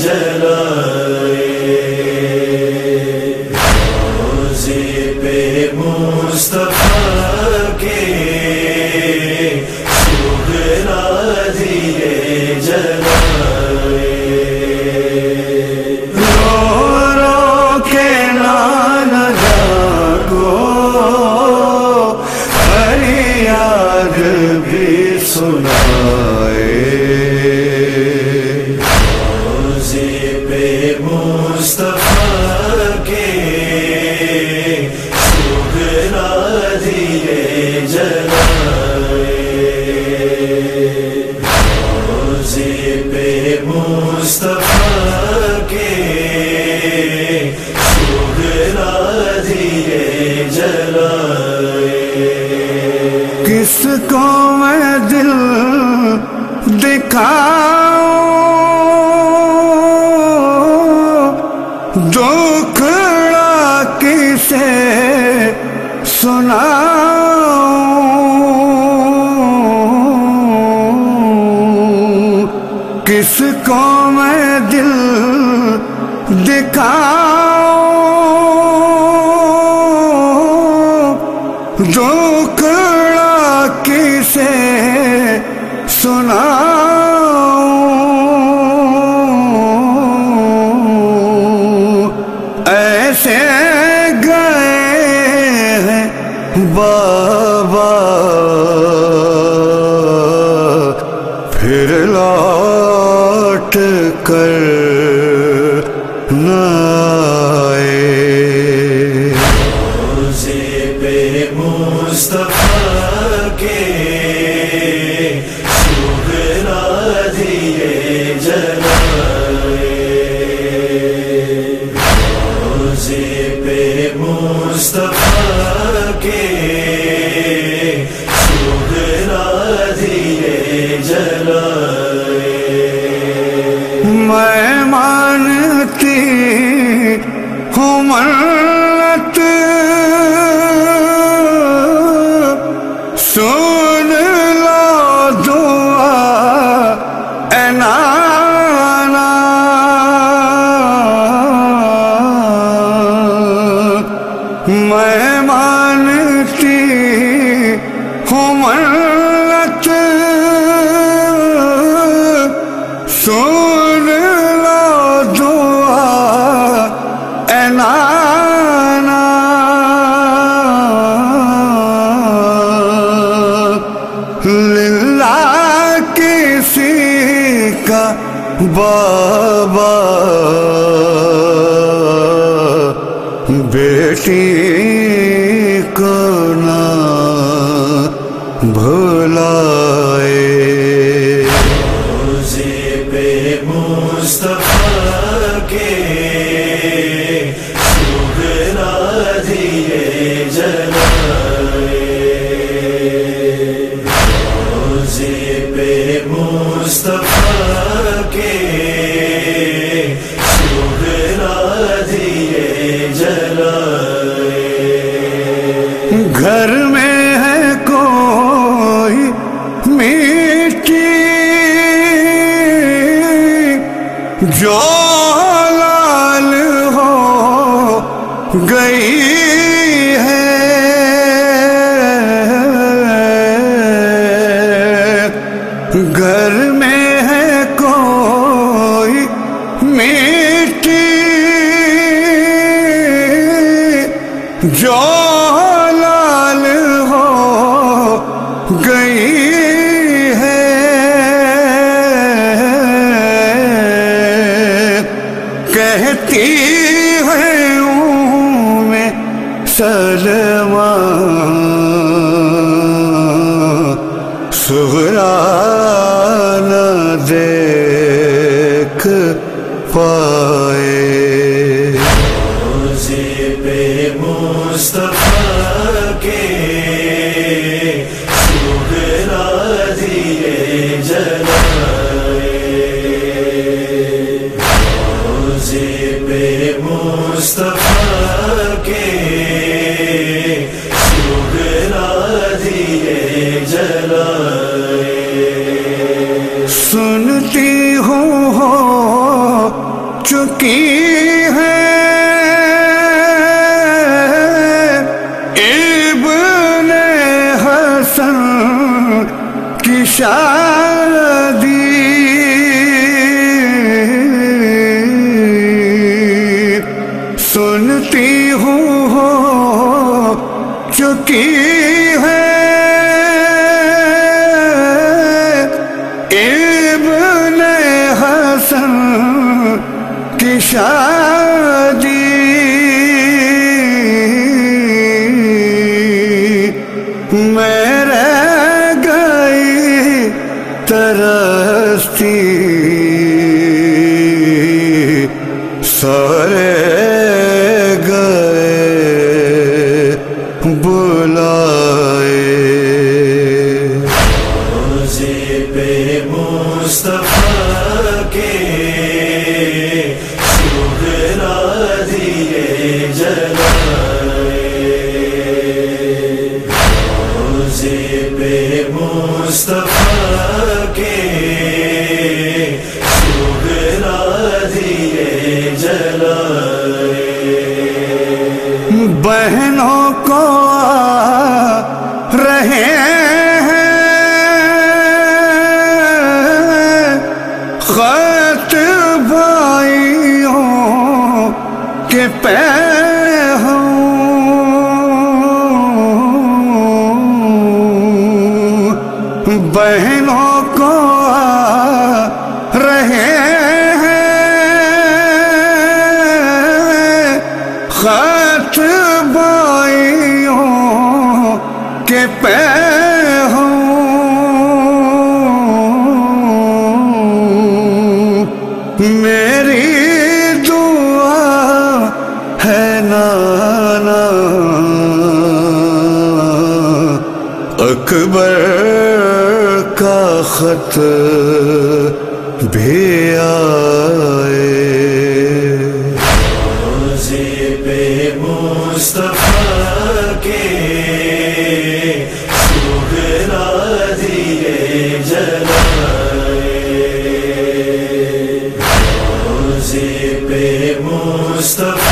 جلائے، روزے پہ مصطفیٰ کے سغرا دیے جلائے، رو رو کے نانا جاگو فریاد بھی سنائے، روزے پہ مصطفیٰ کے سغرا دیے جلائے، روزے پہ مصطفیٰ کے سغرا دیے جلائے، کس کو میں دل دکھاؤں، دکھڑا کسے سناؤں، کس کو میں دل دکھاؤں، دکھڑا کسے سناؤں، ایسے گئے ہیں بابا پھر لوٹ کر نہ آئے، روزے پہ مصطفیٰ کے سغرا دیے جلائے، روزے پہ مصطفیٰ کے سغرا دیے جلائے، میں مانتی ہوں منت سن لو دعا اے نانا، میں مانتی ہوں منت سن لو دعا اے نانا، للہ کسی کا بابا بیٹی کو نہ بھلائے، روزے پہ مصطفیٰ کے سغرا دیے جلائے، روزے پہ مصطفیٰ کے سغرا دیے جلائے، گھر میں ہے کوئی میٹھی جو لال ہو گئی ہے، گھر میں ہے کوئی میٹھی جو لال ہو گئی ہے، کہتی ہے میں سلمہ سغرا نہ دیکھ پائے، روزے پہ مصطفیٰ کے سغرا دیے جلائے، روزے پہ مصطفیٰ کے سغرا دیے جلائے، سنتی ہوں سنتی ہوں ہو چکی ہے ابن حسن کی شادی، میں رہ گئی ترستی سارے گئے بلائے۔ روزے پہ مصطفیٰ کے سغرا دیے جلائے، روزے پہ مصطفیٰ کے سغرا دیے جلائے۔ بہنوں کو رہے ہیں خط بھائیوں کے پیغام، بہنوں کو رہے خط بھائیوں کے پیغام، میری دعا ہے نانا اکبر کا خط بھی آئے۔ روزے پہ مصطفیٰ کے سغرا دیے جلائے، روزے پہ مصطفیٰ